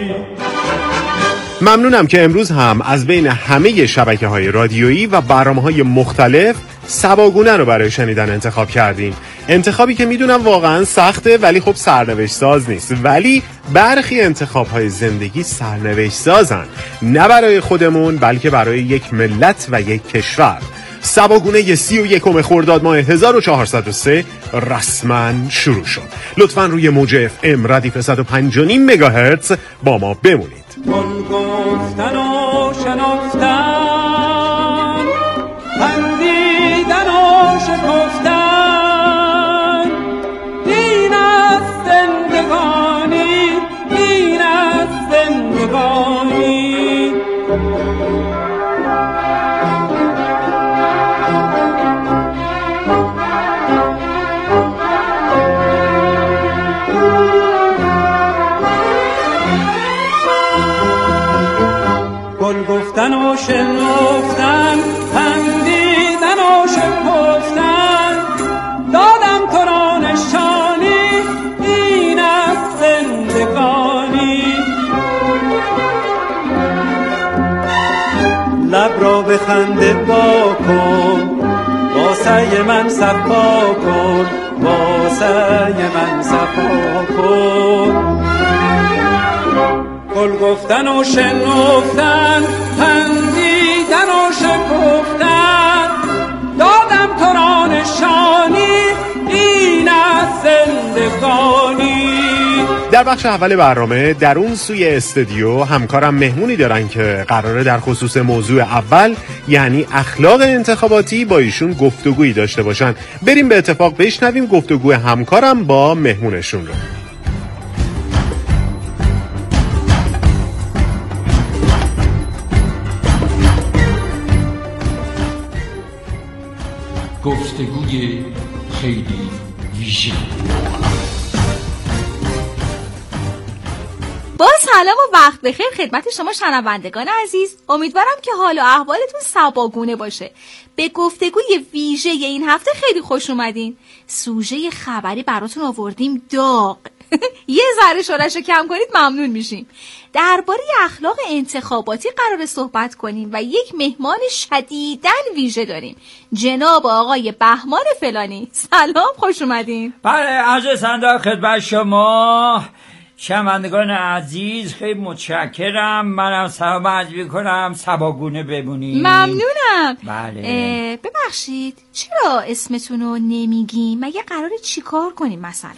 ممنونم که امروز هم از بین همه شبکه‌های رادیویی و برنامه‌های مختلف سباگونه رو برای شنیدن انتخاب کردین. انتخابی که میدونم واقعا سخته ولی خب سرنوشت ساز نیست، ولی برخی انتخاب‌های زندگی سرنوشت سازن، نه برای خودمون بلکه برای یک ملت و یک کشور. سباگونه 31 خرداد ماه 1403 رسما شروع شد. لطفاً روی موج FM ردیف 105.5 مگاهرتز با ما بمونید. گفتن و شنفتن، خندیدن و شکفتن، این از زندگانی، این از زندگانی. گفتن و شنفتن، خندیدن و شکفتن، دادم تو را نشانی، این از زندگانی. لب را به خنده با کن، واسه من صفا کن، واسه من صفا کن. گل گفتن و شنفتن، خندیدن و شکفتن، دادم تو را نشانی، این از زندگانی. در بخش اول برنامه در اون سوی استودیو همکارم مهمونی دارن که قراره در خصوص موضوع اول یعنی اخلاق انتخاباتی با ایشون گفتگویی داشته باشن. بریم به اتفاق بشنویم گفتگوی همکارم با مهمونشون رو. گفتگوی خیلی ویژه. با سلام و وقت بخیر خدمت شما شنوندگان عزیز. امیدوارم که حال و احوالتون سباگونه باشه. به گفتگوی ویژه این هفته خیلی خوش اومدین. سوژه خبری براتون آوردیم داغ. یه ذره شورشو کم کنید ممنون میشیم. درباره اخلاق انتخاباتی قرار صحبت کنیم و یک مهمان شدیداً ویژه داریم، جناب آقای بهمان فلانی. سلام، خوش اومدین. بله، عرض سندر خدمت شما شنوندگان عزیز، خیلی متشکرم. منم سلام عرض می‌کنم، سباگونه بمونید. ممنونم. بله. ببخشید چرا اسمتون رو نمیگیم؟ مگه قراره چیکار کنیم مثلا؟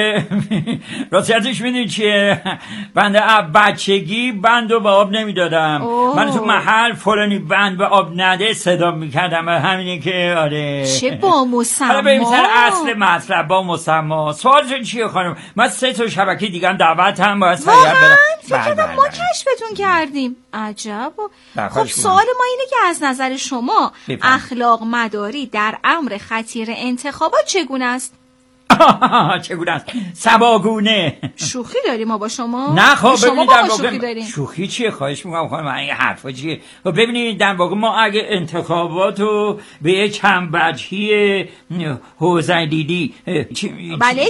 راستیتش میدونی چیه؟ بنده بچگی بند رو به آب نمیدادم. من تو محل فلانی بند به آب نده صدا میکردم. همینه که آره. چه با مسما. حالا بریم سر اصل مطلب. با مسما. سوالتون چیه خانم؟ من 3 تا شبکه دیگه هم دعوت هم باید سریع برم. فکر کردم ما کشفتون کردیم. عجب. خب سوال ما اینه که از نظر شما اخلاق مداری در امر خطیر انتخابات چگونه است؟ چگونه است؟ سباگونه. شوخی داریم ما با شما؟ نه خب شما با ما شوخی داریم. شوخی چیه؟ خواهش میکنم خانم، این حرفا چیه؟ خب ببینید در واقع ما اگه انتخاباتو به یک چندوجهی حوزه دیدی بله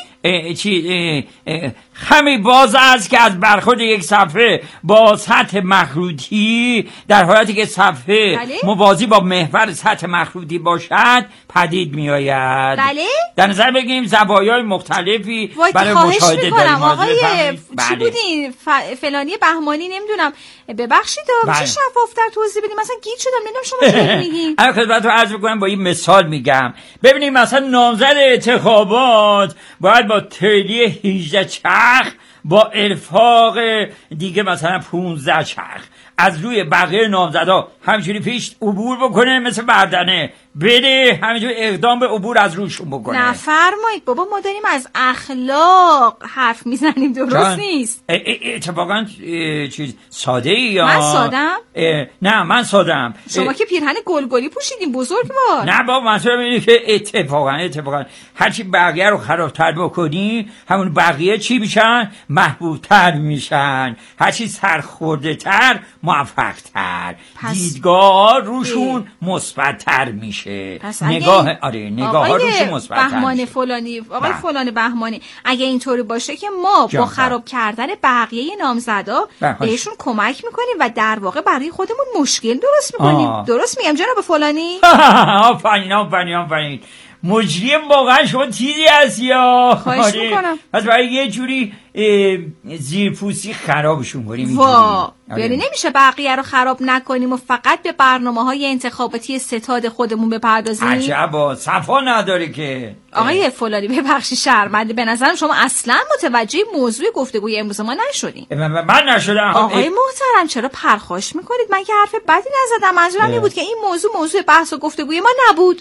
چی؟ همین باز است که از برخورد یک صفحه با سطح مخروطی در حالتی که صفحه موازی با محور سطح مخروطی باشد پدید می آید. بله؟ در نظر بگیریم زوایای مختلفی برای مشاهده داریم. آقای چی بودین؟ فلانی بهمانی نمیدونم. ببخشید میشه شفافتر توضیح بدیم؟ مثلا گیج شدم نمیدونم شما چی میگین. الان خدمتتون عرض می‌کنم با این مثال میگم. ببینید مثلا نامزد انتخابات باید با تریلی 18 چرخ با الفاق دیگه مثلا 15 چرخ از روی بقیه نامزدا همینجوری پیش عبور بکنه، مثل بردنه بده، همینجوری اقدام به عبور از روشون بکنه. نفرمایید بابا، ما داریم از اخلاق حرف میزنیم، درست نیست. اتفاقا چیز ساده ای یا من سادم؟ نه من سادم. شما که پیرهن گلگلی پوشیدین بزرگوار. نه بابا، منظورم اینه که اتفاقا هرچی بقیه رو خرابتر بکنی همون بقیه چی میشن؟ محبوبتر میشن. هرچی سرخورده تر موفق تر، دیدگاه روشون مثبت تر میشه. میشه. نگاه ها روش مثبت بهمانی فلانی آقای فلان بهمانی اگه اینطوری باشه که ما با خراب کردن بقیه نامزدا بهشون کمک میکنیم و در واقع برای خودمون مشکل درست میکنیم. درست میگم جناب فلانی؟ آفرین مجرم واقعا شما چیزی هستی یا خواهش میکنم. پس برای یه جوری زیرپوستی خرابشون کنیم. یعنی نمیشه بقیه رو خراب نکنیم و فقط به برنامه‌های انتخاباتی ستاد خودمون بپردازیم؟ عجبا صفا نداره که. آقای فلانی ببخشید شرمنده، به نظرم شما اصلا متوجه موضوع گفتگوی امروز ما نشدین. من نشدم. آقای محترم چرا پرخاش میکنید؟ من که حرف بدی نزدم، منظورم این بود که این موضوع بحث و گفتگوی ما نبود.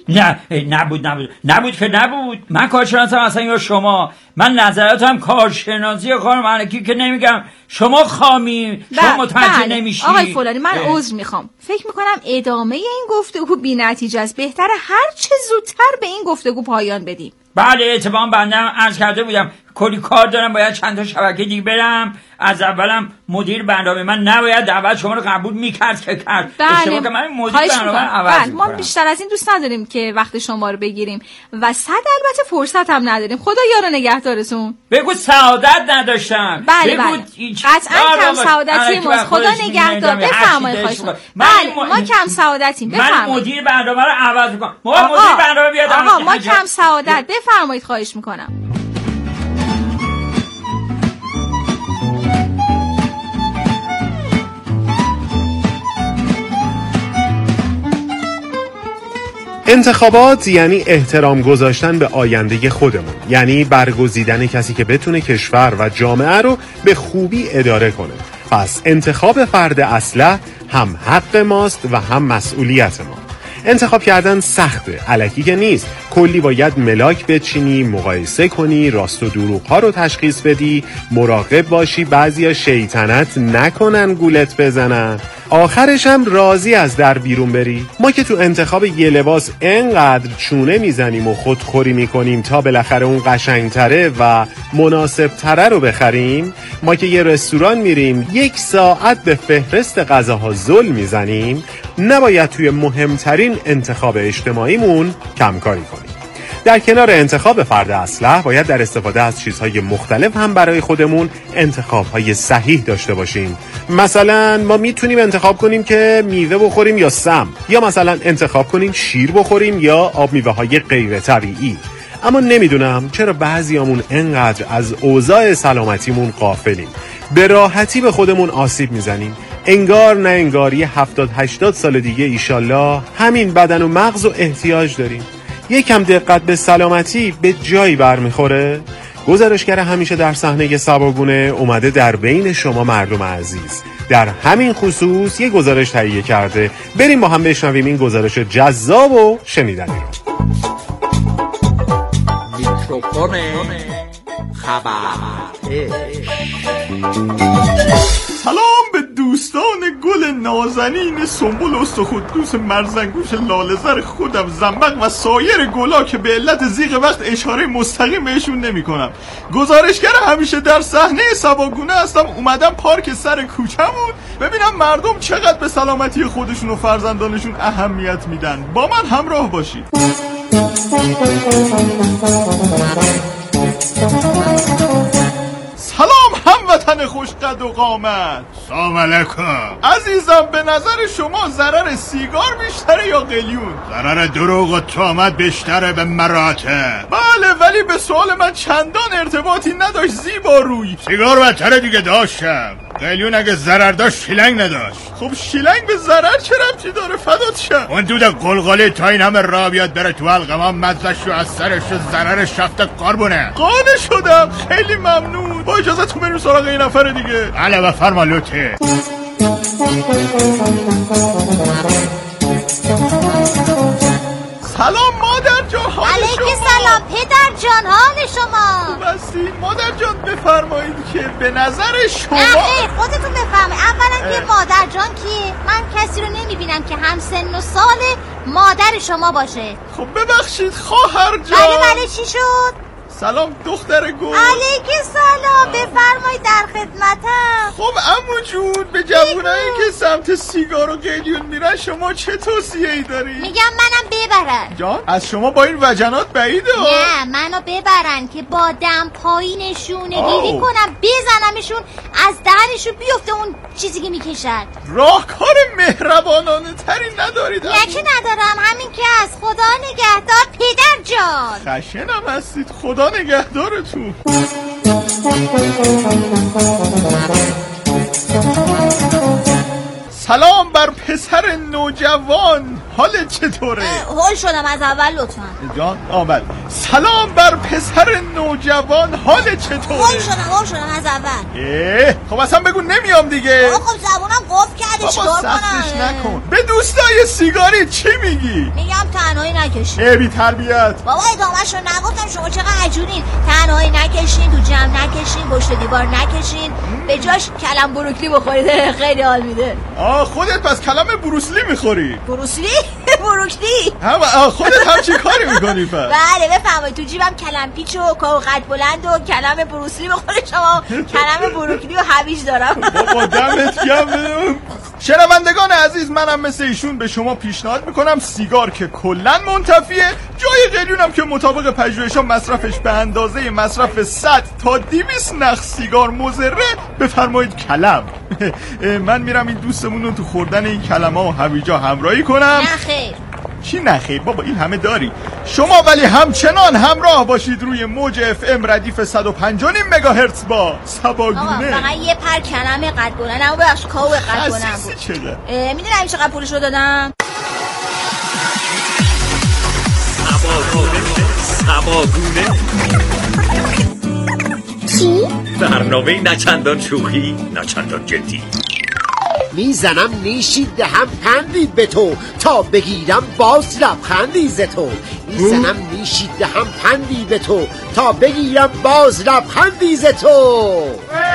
نبود. من کارشناسم اصلا یا شما؟ من نظراتم کارشناسی خانم علکی که نمیگم شما خامی، شما متوجه نمیشی. آقای فلانی من عذر میخوام، فکر میکنم ادامه این گفتگو بی نتیجه است، بهتره هر چه زودتر به این گفتگو پایان بدیم. بله اتفاقا بندم عرض کرده بودم کلی کار دارم، باید چند تا شبکه دیگه برم. از اولم مدیر برنامه من نباید دعوت شما رو قبول میکرد که کرد. اشتباه که من مدیر برنامه عوض ما بیشتر از این دوست نداریم که وقت شما رو بگیریم و البته فرصت هم نداریم. خدا یار و نگهدارتون. بگو سعادت نداشتم. بله قطعا کم سعادتی ماست. خدا نگهدار. بفرمایید خواهش می‌کنم. بله ما کم سعادتیم. بفرمایید. من مدیر برنامه رو عوض می‌کنم. مدیر برنامه بیاد. آقا ما کم سعادت. بفرمایید خواهش می‌کنم. انتخابات یعنی احترام گذاشتن به آینده خودمون، یعنی برگزیدن کسی که بتونه کشور و جامعه رو به خوبی اداره کنه. پس انتخاب فرد اصلح هم حق ماست و هم مسئولیت ما. انتخاب کردن سخته، الکی که نیست. کلی باید ملاک بچینی، مقایسه کنی، راست و دروغ ها رو تشخیص بدی، مراقب باشی بعضیا شیطنت نکنن گولت بزنن، آخرش هم راضی از در بیرون بری. ما که تو انتخاب یه لباس انقدر چونه میزنیم و خودخوری میکنیم تا بالاخره اون قشنگتره و مناسبتره رو بخریم، ما که یه رستوران میریم 1 ساعت به فهرست غذاها زل میزنیم، نباید توی مهمترین انتخاب اجتماعیمون کمکاری کنیم. در کنار انتخاب فرد اصلح باید در استفاده از چیزهای مختلف هم برای خودمون انتخابهای صحیح داشته باشیم. مثلا ما میتونیم انتخاب کنیم که میوه بخوریم یا سم، یا مثلا انتخاب کنیم شیر بخوریم یا آب میوه‌های غیر طبیعی. اما نمیدونم چرا بعضیامون انقدر از اوضاع سلامتیمون غافلیم، به راحتی به خودمون آسیب میزنیم. انگار نه انگار 70-80 سال دیگه ایشالله همین بدن و مغز و احتیاج داریم. یکم دقت به سلامتی به جایی برمیخوره؟ گزارشگر همیشه در صحنه سباگونه اومده در بین شما مردم عزیز در همین خصوص یه گزارش تهیه کرده. بریم با هم بشنویم این گزارش جذاب و شنیدنی رو. میکروفون خبر. سلام به دوستان گل نازنین سنبل استخوندوس مرزنگوش لاله‌زر خودم زنبق و سایر گلا که به علت ضیق وقت اشاره مستقیم بهشون نمی کنم. گزارشگر همیشه در صحنه سباگونه هستم. اومدم پارک سر کوچمون ببینم مردم چقدر به سلامتی خودشون و فرزندانشون اهمیت میدن. با من همراه باشید. سلام هموطن خوش قد و قامت. سلام علیکم عزیزم، به نظر شما ضرر سیگار بیشتره یا قلیون؟ ضرر دروغ و تهمت بیشتره به مراتب. بله، ولی به سوال من چندان ارتباطی نداشت زیبا روی. سیگار بهتره دیگه داشتم. قلیون اگه ضرر داشت شیلنگ نداشت. خب شیلنگ به ضرر چه ربطی داره فدات شم؟ اون دود قلقلی تا این همه راه بیاد بره تو القمام، مزش رو از سرش و ضررش رفته قربونه. قانع شدم، خیلی ممنون. با اجازهتون بریم سراغ این نفر دیگه. بله بفرما لوتی. سلام مادر جان، حال شما؟ علیک سلام پدر جان، حال شما؟ خوب هستی؟ مادر جان بفرمایید که به نظر شما خودتون بفرمایید. اولا که مادر جان کیه؟ من کسی رو نمیبینم که هم سن و سال مادر شما باشه. خب ببخشید خواهر جان. بله چی شد؟ سلام دختر گل. علیک سلام، بفرمایید در خدمتم. خب عمو جون، به جوونایی که سمت سیگار و قلیون میرن شما چه توصیه‌ای داری؟ میگم منم ببرن. جان از شما با این وجنات بعیده. نه منو ببرن که با دم پایینشون گیری کنم، بزنمشون از دهنشون بیفته اون چیزی که میکشد. راهکار مهربانانه تری ندارید؟ نه که ندارم، همین که از خدا نگهدار پدر جان. خشنم هستید، خدا نگهدارتون. سلام بر پسر نوجوان، حالت چطوره؟ هول شدم از اول لطفا. جان آمد. سلام بر پسر نوجوان، حالت چطوره؟ هول شدم از اول. خب اصلا بگو نمیام دیگه. خب زبونم قفل کرده، چیکار کنم؟ بابا سختش نکن. به دوستای سیگاری چی میگی؟ میگم تنهایی نکشین. بی تربیت. بابا ادامه‌شو نگفتم، شما چقدر عجولین. تنهایی نکشین، تو جمع نکشین، پشت دیوار نکشین، به جاش کلم بروکلی بخورید. خیلی حال میده. خودت پس کلم بروسلی میخوری؟ بروسلی؟ بروکلی؟ خودت هم چی کاری میکنی پس؟ بله بفرمایید، تو جیبم کلم پیچ و قد بلند و کلم بروسلی بخوره شما. کلم بروکلی و هویج دارم. بابا دمت گرم. شنوندگان عزیز، منم مثل ایشون به شما پیشنهاد میکنم سیگار که کلن منتفیه، جای قلیونم که مطابق پژوهش‌ها مصرفش به اندازه مصرف 100 تا 200 نخ سیگار مضره، بفرمایید کلم. من میرم این دوستمون رو تو خوردن این کلم‌ها و هویجا همراهی کنم. نه خیر. چی نخیر بابا، این همه داری. شما ولی همچنان همراه باشید روی موج FM ردیف 105.5 مگاهرتز با سباگونه. فقط یه پر کلمه قد بلند، اما بخش کاو قد بلند بود. میدونی همین چقدر پولشو دادم؟ سباگونه. چی؟ برنامه نچندان شوخی نچندان جدی. میزنم نیشی دهم پندی به تو، تا بگیرم باز لبخندی ز تو. میزنم نیشی دهم پندی به تو، تا بگیرم باز لبخندی ز تو.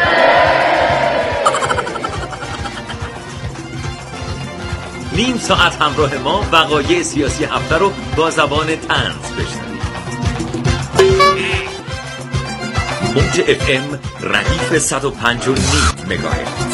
نیم ساعت همراه ما وقایع سیاسی هفته رو با زبان طنز بشنوید. موج FM ردیف 105.5 مگاهرتز.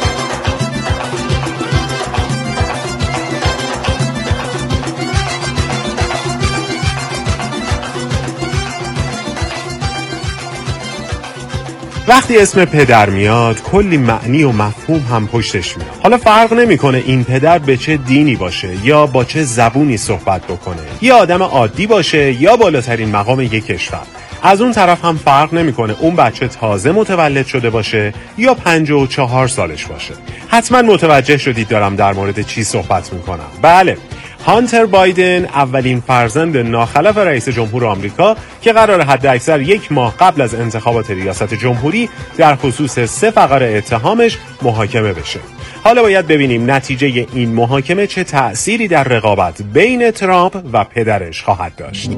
وقتی اسم پدر میاد کلی معنی و مفهوم هم پشتش میاد. حالا فرق نمیکنه این پدر به چه دینی باشه یا با چه زبونی صحبت بکنه، یا آدم عادی باشه یا بالاترین مقام یک کشور. از اون طرف هم فرق نمیکنه اون بچه تازه متولد شده باشه یا 54 سالش باشه. حتما متوجه شدید دارم در مورد چی صحبت میکنم. بله، هانتر بایدن، اولین فرزند ناخلف رئیس جمهور آمریکا که قرار حداکثر 1 ماه قبل از انتخابات ریاست جمهوری در خصوص 3 فقر اتهامش محاکمه بشه. حالا باید ببینیم نتیجه این محاکمه چه تأثیری در رقابت بین ترامپ و پدرش خواهد داشت.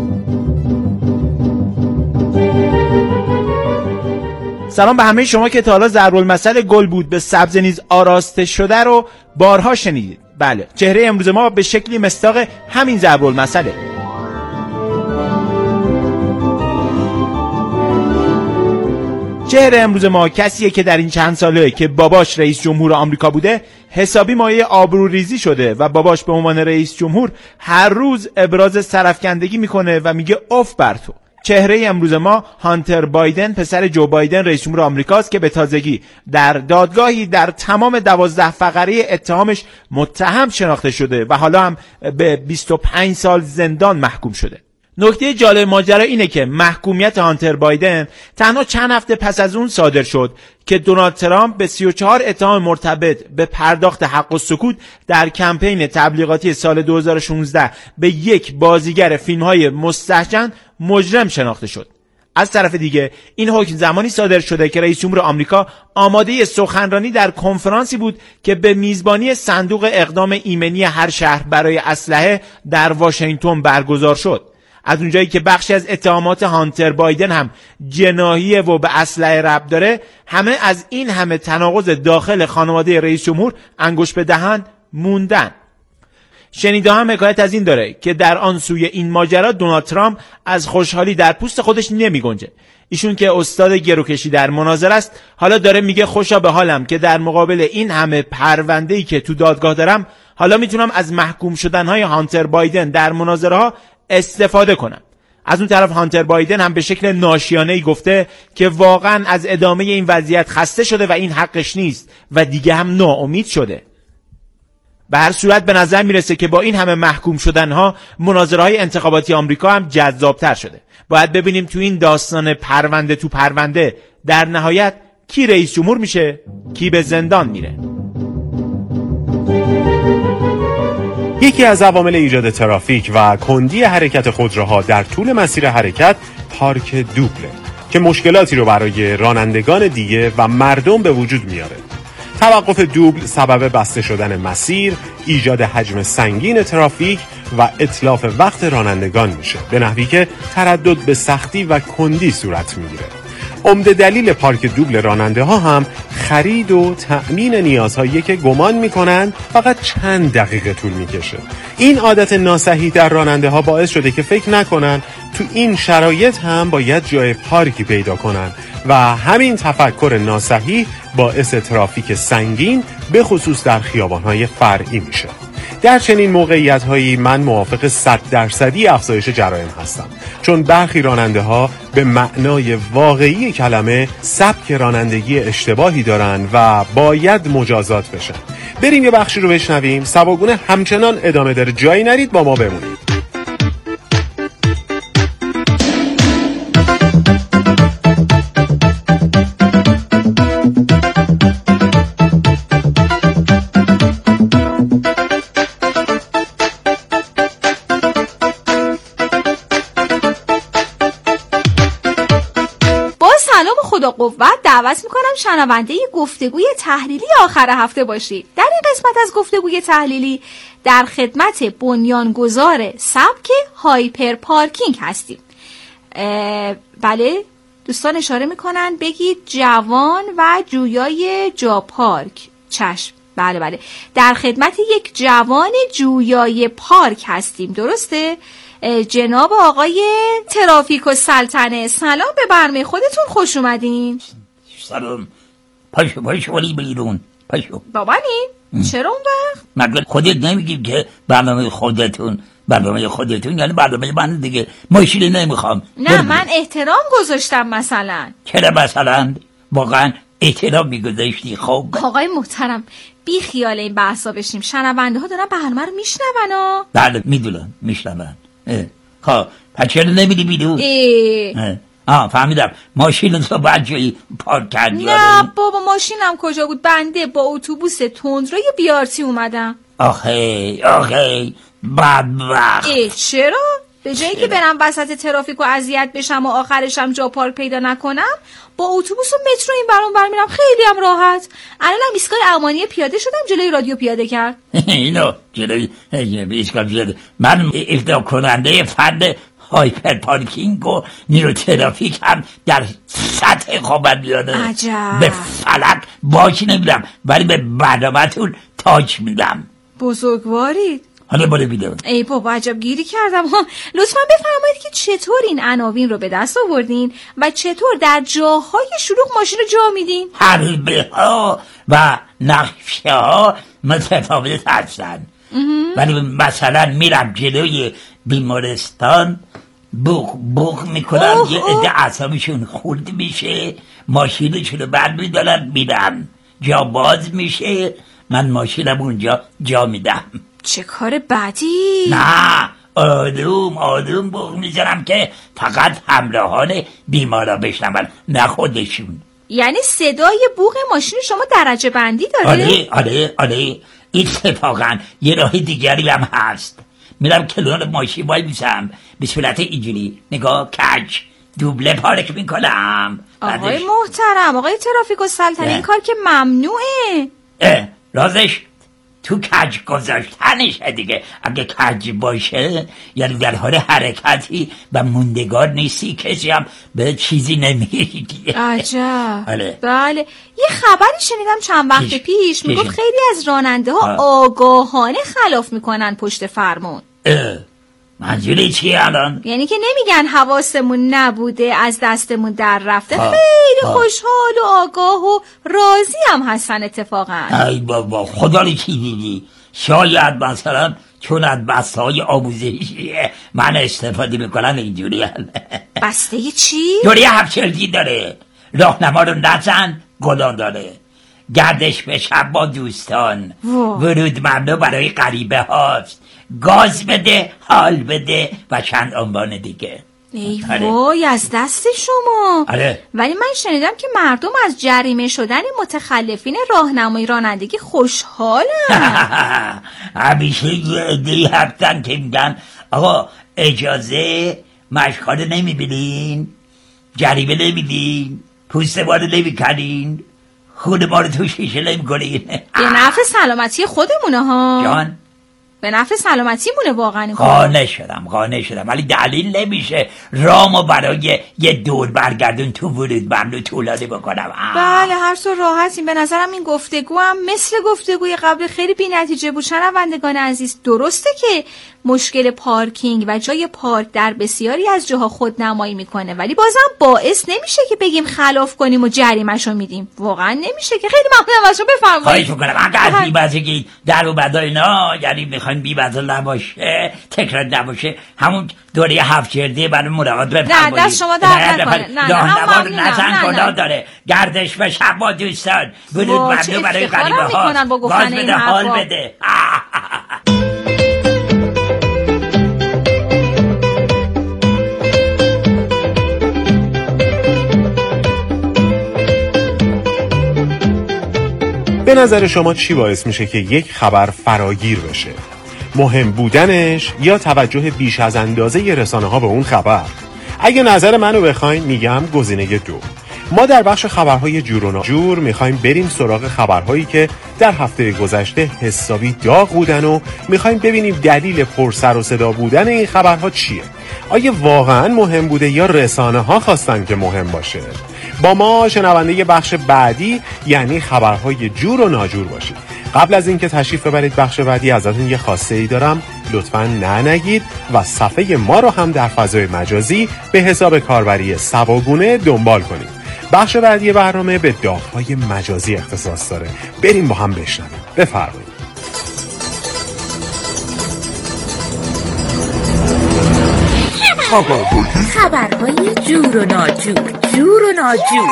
سلام به همه شما که تا حالا ضرب‌المثل گل بود به سبز نیز آراسته شده رو بارها شنیدید. بله، چهره امروز ما به شکلی مصداق همین ضرب‌المثله. چهره امروز ما کسیه که در این چند ساله که باباش رئیس جمهور آمریکا بوده حسابی مایه آبروریزی شده و باباش به عنوان رئیس جمهور هر روز ابراز سرفکندگی میکنه و میگه اف بر تو. چهره امروز ما هانتر بایدن، پسر جو بایدن رئیس جمهور آمریکاست که به تازگی در دادگاهی در تمام 12 فقره اتهامش متهم شناخته شده و حالا هم به 25 سال زندان محکوم شده. نکته جالب ماجرا اینه که محکومیت هانتر بایدن تنها چند هفته پس از اون صادر شد که دونالد ترامپ به 34 اتهام مرتبط به پرداخت حق السکوت در کمپین تبلیغاتی سال 2016 به یک بازیگر فیلم‌های مستهجن مجرم شناخته شد. از طرف دیگه این حکم زمانی صادر شده که رئیس جمهور آمریکا آماده سخنرانی در کنفرانسی بود که به میزبانی صندوق اقدام ایمنی هر شهر برای اسلحه در واشنگتن برگزار شد. از اونجایی که بخشی از اتهامات هانتر بایدن هم جناییه و به اسلحه ربط داره، همه از این همه تناقض داخل خانواده رئیس جمهور انگشت به دهن موندن. شنیده هم حکایت از این داره که در آن سوی این ماجرا دونالد ترامپ از خوشحالی در پوست خودش نمی گنجه. ایشون که استاد گروکشی در مناظره است حالا داره میگه خوشا به حالم که در مقابل این همه پرونده‌ای که تو دادگاه دارم حالا میتونم از محکوم شدنهای هانتر بایدن در مناظره ها استفاده کنم. از اون طرف هانتر بایدن هم به شکل ناشیانه‌ای گفته که واقعا از ادامه این وضعیت خسته شده و این حقش نیست و دیگه هم ناامید شده. به هر صورت به نظر میرسه که با این همه محکوم شدنها مناظره‌های انتخاباتی آمریکا هم جذابتر شده. باید ببینیم تو این داستان پرونده تو پرونده در نهایت کی رئیس جمهور میشه، کی به زندان میره. یکی از عوامل ایجاد ترافیک و کندی حرکت خودروها در طول مسیر حرکت پارک دوبله که مشکلاتی رو برای رانندگان دیگه و مردم به وجود میاره. توقف دوبل سبب بسته شدن مسیر، ایجاد حجم سنگین ترافیک و اتلاف وقت رانندگان میشه، به نحوی که تردد به سختی و کندی صورت میگیره. عمده دلیل پارک دوبل راننده ها هم خرید و تأمین نیازهایی که گمان میکنن فقط چند دقیقه طول میکشه. این عادت ناصحیح در راننده ها باعث شده که فکر نکنن تو این شرایط هم باید جای پارکی پیدا کنن و همین تفکر ناصحیح باعث ترافیک سنگین به خصوص در خیابان‌های فرعی میشه. در چنین موقعیت‌هایی من موافق 100% افزایش جرایم هستم، چون برخی راننده‌ها به معنای واقعی کلمه سبک رانندگی اشتباهی دارن و باید مجازات بشن. بریم یه بخشی رو بشنویم. سباگونه همچنان ادامه داره، جایی نرید، با ما بمونید. خدا قوت دعوت میکنم شنونده گفتگوی تحلیلی آخر هفته باشید. در این قسمت از گفتگوی تحلیلی در خدمت بنیانگذار سبک هایپر پارکینگ هستیم. بله دوستان اشاره میکنن بگید جوان و جویای جا پارک. چشم. بله در خدمت یک جوان جویای پارک هستیم، درسته؟ جناب آقای ترافیک و سلطنه، سلام، به برنامه خودتون خوش اومدین. سلام. پاشو ولی بیرون پاشو. بابانی چرا اون وقت؟ مگه خودت نمیگیم که برنامه خودتون یعنی برنامه من دیگه. ماشین نمیخوام. نه من احترام گذاشتم مثلا. چرا مثلا؟ واقعا احترام میگذاشتی؟ خب آقای محترم بی خیال این بحثا بشیم، شنونده ها دارن برنامه رو میشنون. بله میدونم میشنون. خب پس چرا نمیدی بیرون؟ فهمیدم. ماشین تو باید جایی پارک کردی. نه بابا ماشینم کجا بود، بنده با اتوبوس تندرو بیارتی اومدم. آخه بدبخت. چرا؟ به جایی که برم وسط ترافیک و اذیت بشم و آخرشم جا پارک پیدا نکنم، با اتوبوس و مترو این برام برمیرم، خیلی هم راحت. الانم ایستگاه امانی پیاده شدم، جلوی رادیو پیاده کرد. اینو جلوی ایستگاه پیاده. من ابداع کننده فن هایپر پارکینگ و نیرو ترافیک هم در سطح خاورمیانه به فلک باک نمیدم، ولی به برنامه‌تون تاج میدم. بزرگوارید. حالا بالا بیدم. ای بابا عجب گیری کردم. لطفاً بفرمایید که چطور این عناوین رو به دست آوردین و چطور در جاهای شلوغ ماشین رو جا میدین؟ حربه ها و نقشه ها متفاوت هستن، ولی مثلا میرم جلوی بیمارستان بوق میکنم، یه عده اعصابشون خورد میشه، ماشینشون رو برمیدارن میرن، جا باز میشه، من ماشینم اونجا جا میدم. چه کار بدی؟ نه آروم بوق میزنم که فقط همراهان بیمارا بشنون، نه خودشون. یعنی صدای بوق ماشین شما درجه بندی داره؟ آره. اتفاقا یه راه دیگری هم هست. میرم کنار ماشین وای میسم به صورت اینجوری نگاه کج دوبله پارک میکنم. آقای محترم، آقای ترافیک و سلطنه، این کار که ممنوعه. رازش تو کج گذاشتنشه دیگه. اگه کج باشه یعنی در حال حرکتی و موندگار نیستی، کسی هم به چیزی نمیگی دیگه. عجب. بله. یه خبری شنیدم چند وقت پیش میگفت خیلی از راننده ها آگاهانه خلاف میکنن پشت فرمون. منظوری چیه الان؟ یعنی که نمیگن حواسمون نبوده از دستمون در رفته، خیلی خوشحال و آگاه و راضی هم هستن اتفاقا. ای بابا خدا رو چی دیدی؟ شاید مثلا چون از بسته های آموزشیه من استفاده میکنم اینجوری. بسته چی؟ دوری 7 جلدی داره، راهنما رو نزن گلان داره، گردش به شب با دوستان، ورود ممنوع برای غریبه هاست، گاز بده، حال بده و چند عنوان دیگه. ای وای از دست شما. ولی من شنیدم که مردم از جریمه شدن متخلفین راهنمایی رانندگی خوشحالن. همیشه یه عده‌ای هستن که میگن آقا اجازه مشکار نمیبینین، جریمه نمیدین، پوست ما رو نمیکنین، خون ما رو تو شیشه نمیکنین. به نفع سلامتی خودمونه ها جان، به نفع سلامتی مونه واقعا. قانع شدم ولی دلیل نمیشه رامو برای یه دور برگردون تو ورود ممنوع طولانی بکنم. بله هر طور راحتیم. به نظرم این گفتگو هم مثل گفتگوی قبل خیلی بی نتیجه بود. شنوندگان عزیز، درسته که مشکل پارکینگ و جای پارک در بسیاری از جاها خودنمایی میکنه، ولی بازم باعث نمیشه که بگیم خلاف کنیم و جریمه‌شو میدیم. واقعا نمیشه که. خیلی ممنونم ازتون، بفرمایید. خواهش میکنم اگر بی‌بزگی در و بدای اینا یعنی میخواین بی‌بزه نباشه، تکرار نباشه، همون دوره 7 جلدی برای مراقبت بفرمایید. نه دست شما درد نکنه. راهنما رو نزن گناه داره، گردش به شب با دوستان، ورود ممنوع برای غریبه ها، گاز بده، حال بده. به نظر شما چی باعث میشه که یک خبر فراگیر بشه؟ مهم بودنش یا توجه بیش از اندازه رسانه ها به اون خبر؟ اگه نظر منو بخواین میگم گزینه 2. ما در بخش خبرهای جور و ناجور میخوایم بریم سراغ خبرهایی که در هفته گذشته حسابی داغ بودن و میخوایم ببینیم دلیل پر سر و صدا بودن این خبرها چیه. آیا واقعا مهم بوده یا رسانه ها خواستن که مهم باشه؟ با ما شنونده بخش بعدی یعنی خبرهای جور و ناجور باشید. قبل از اینکه تشریف ببرید بخش بعدی ازتون یه خواسته ای دارم، لطفاً نگید و صفحه ما رو هم در فضای مجازی به حساب کاربری سواگونه دنبال کنید. بخش بعدی برنامه به داغ‌های مجازی اختصاص داره. بریم با هم بشنویم. بفرمایید. خبرهای جور و ناجور. جور و ناجور.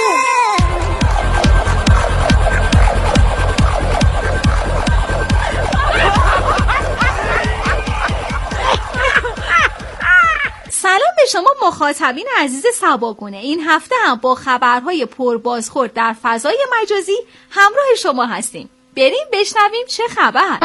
سلام به شما مخاطبین عزیز سباگونه. این هفته هم با خبرهای پربازخورد در فضای مجازی همراه شما هستیم. بریم بشنویم چه خبر.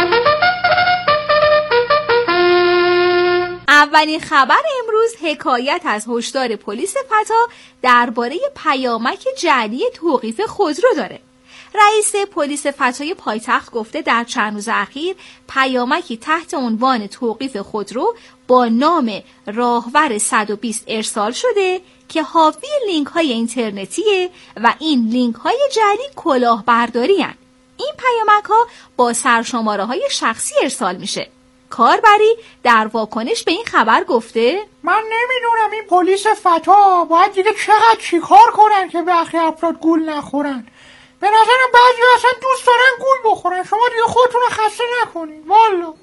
اولین خبر امروز حکایت از هشدار پلیس فتا درباره پیامک جعلی توقیف خودرو داره. رئیس پلیس فتای پایتخت گفته در چند روز اخیر پیامکی تحت عنوان توقیف خودرو با نام راهور 120 ارسال شده که حاوی لینک های اینترنتیه و این لینک های جعلی کلاهبرداری هستند. این پیامک ها با سرشماره های شخصی ارسال میشه. کاربری در واکنش به این خبر گفته من نمیدونم این پلیس فتا باید دیگه چقدر چیکار کنن که برخی افراد گول نخورن. به نظرم بعضی اصلا دوست دارن گول بخورن. شما دیگه خودتون رو خسته نکنین والا.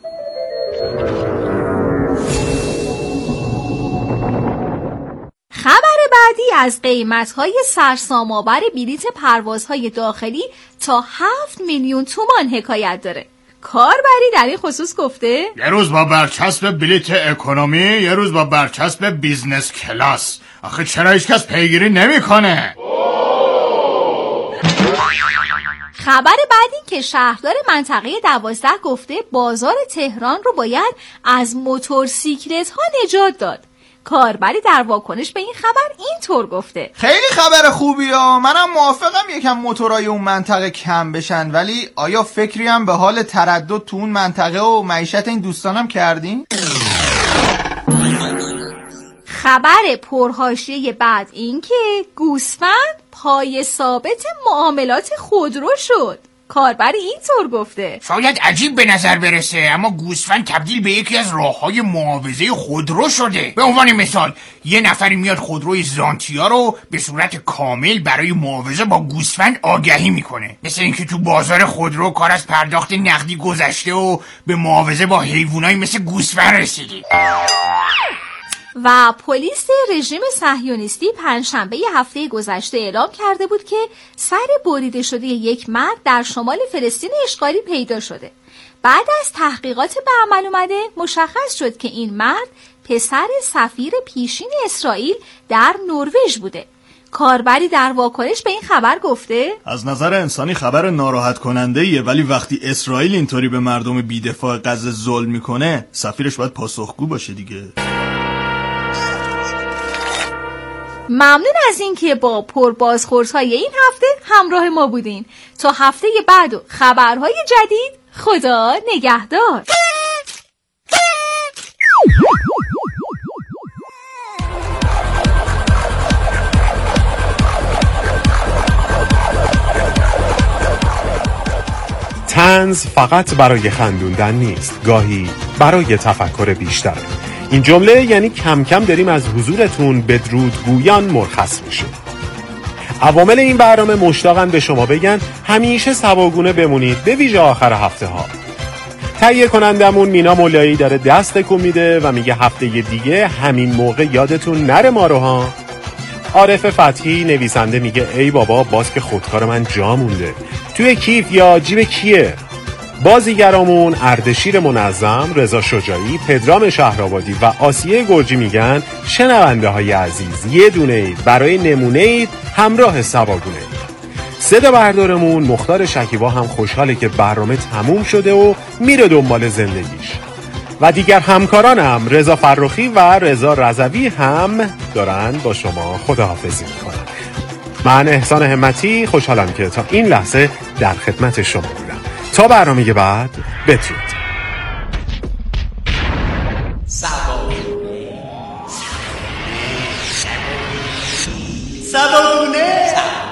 خبر بعدی از قیمت‌های سرسام‌آور بلیت پروازهای داخلی تا 7 میلیون تومان حکایت داره. کاربری در این خصوص گفته یه روز با برچسب بلیت اکونومی، یه روز با برچسب بیزنس کلاس. آخه چرا هیچ کس پیگیری نمی‌کنه؟ خبر بعد این که شهردار منطقه 12 گفته بازار تهران رو باید از موتورسیکلت ها نجات داد. کاربری در واکنش به این خبر اینطور گفته: خیلی خبر خوبی ها، منم موافقم یکم موتورای اون منطقه کم بشن، ولی آیا فکری هم به حال تردد تو اون منطقه و معیشت این دوستانم کردین؟ خبر پرحاشیه بعد این که گوسفند پای ثابت معاملات خودرو شد. کاربر اینطور گفته: شاید عجیب به نظر برسه، اما گوسفند تبدیل به یکی از راه‌های معاوضه خودرو شده. به عنوان مثال یه نفری میاد خودروی زانتیا رو به صورت کامل برای معاوضه با گوسفند آگهی میکنه، مثل اینکه تو بازار خودرو کار از پرداخت نقدی گذشته و به معاوضه با حیوانایی مثل گوسفند رسیدی. و پلیس رژیم صهیونیستی پنجشنبه هفته گذشته اعلام کرده بود که سر بریده شده یک مرد در شمال فلسطین اشغالی پیدا شده. بعد از تحقیقات به عمل اومده مشخص شد که این مرد پسر سفیر پیشین اسرائیل در نروژ بوده. کاربری در واکنش به این خبر گفته: از نظر انسانی خبر ناراحت کننده ایه، ولی وقتی اسرائیل اینطوری به مردم بی‌دفاع غزه ظلم میکنه سفیرش باید پاسخگو باشه دیگه. ممنون از اینکه با پربازخوردهای این هفته همراه ما بودین. تا هفته بعد و خبرهای جدید، خدا نگهدار. طنز فقط برای خندوندن نیست، گاهی برای تفکر بیشتره. این جمله یعنی کم کم داریم از حضورتون بدرود گویان مرخص میشیم. عوامل این برنامه مشتاقن به شما بگن همیشه سواگونه بمونید، به ویژه آخر هفته ها. تهیه کنندمون مینا مولایی داره دست تکون میده و میگه هفته دیگه همین موقع یادتون نره ما رو ها. عارف فتحی نویسنده میگه ای بابا باز که خودکار من جا مونده، توی کیف یا جیب کیه؟ بازیگرامون اردشیر منظم، رضا شجاعی، پدرام شهرآبادی و آسیه گرجی میگن شنونده های عزیز یه دونه اید برای نمونه اید همراه سواگونه. صدا بردارمون مختار شکیبا هم خوشحاله که برنامه تموم شده و میره دنبال زندگیش. و دیگر همکارانم رضا فرخی و رضا رضوی هم دارن با شما خداحافظی میکنن. من احسان همتی خوشحالم که تا این لحظه در خدمت شما بودم. تا برنامه بعد بدرود. سواگونه.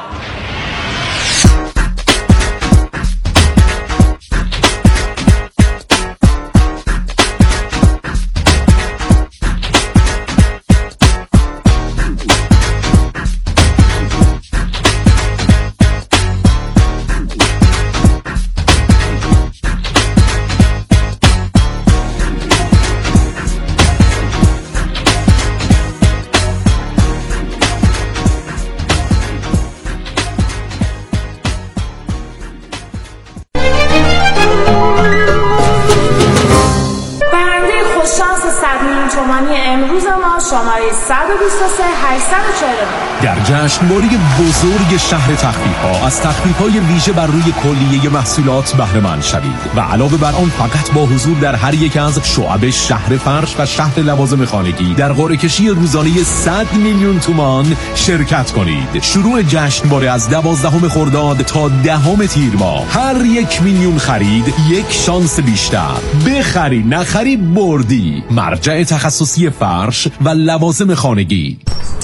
شماره 123 849 در جشنواره بزرگ شهر تخفیف‌ها از تخفیف‌های ویژه بر روی کلیه محصولات بهره مند شوید و علاوه بر آن فقط با حضور در هر یک از شعب شهر فرش و شهر لوازم خانگی در قرعه کشی روزانه 100 میلیون تومان شرکت کنید. شروع جشنواره از 12 خرداد تا 10 تیر ماه. هر 1 میلیون خرید یک شانس بیشتر. بخری نخری بردی. مرجع تخصصی فرش و لوازم خانگی.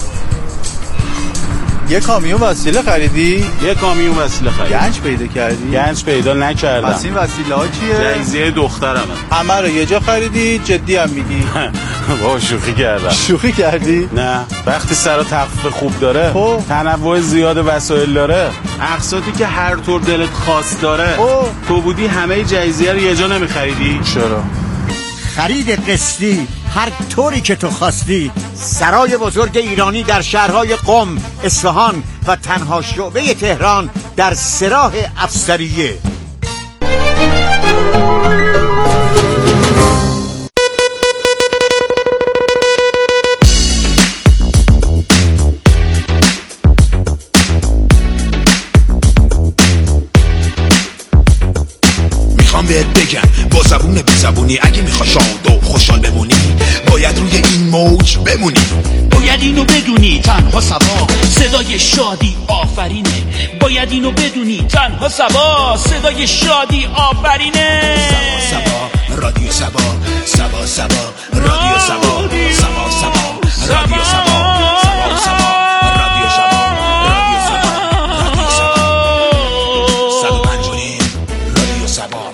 یه کامیون وسیله خریدی؟ یه کامیون وسیله خریدم. گنج پیدا کردی؟ گنج پیدا نکردم. پس این وسیله ها چیه؟ جایزه دخترمه. همه رو یه جا خریدی؟ جدی هم میگی؟ با شوخی کردم. شوخی کردی؟ نه، وقتی سر تخفیف خوب داره، تنوع زیاد وسایل داره، اقساطی که هر طور دلت خواست داره، تو بودی همه جایزه رو یه جا نمیخریدی؟ چرا؟ خرید قسطی هر طوری که تو خواستی. سرای بزرگ ایرانی در شهرهای قم، اصفهان و تنها شعبه تهران در سراح افسریه. میخوام بهت بگم با زبون بی زبونی اگه میخوای شاد و خوشحال بمونی باید روی این موج بمونی. باید اینو بدونی تنها سبا صدای شادی آفرینه. باید اینو بدونی تنها سبا صدای شادی آفرینه. سبا سبا رادیو سبا سبا سبا رادیو سبا سبا سبا رادیو سبا سبا سبا رادیو سبا رادیو سبا رادیو سبا 105 رادیو سبا.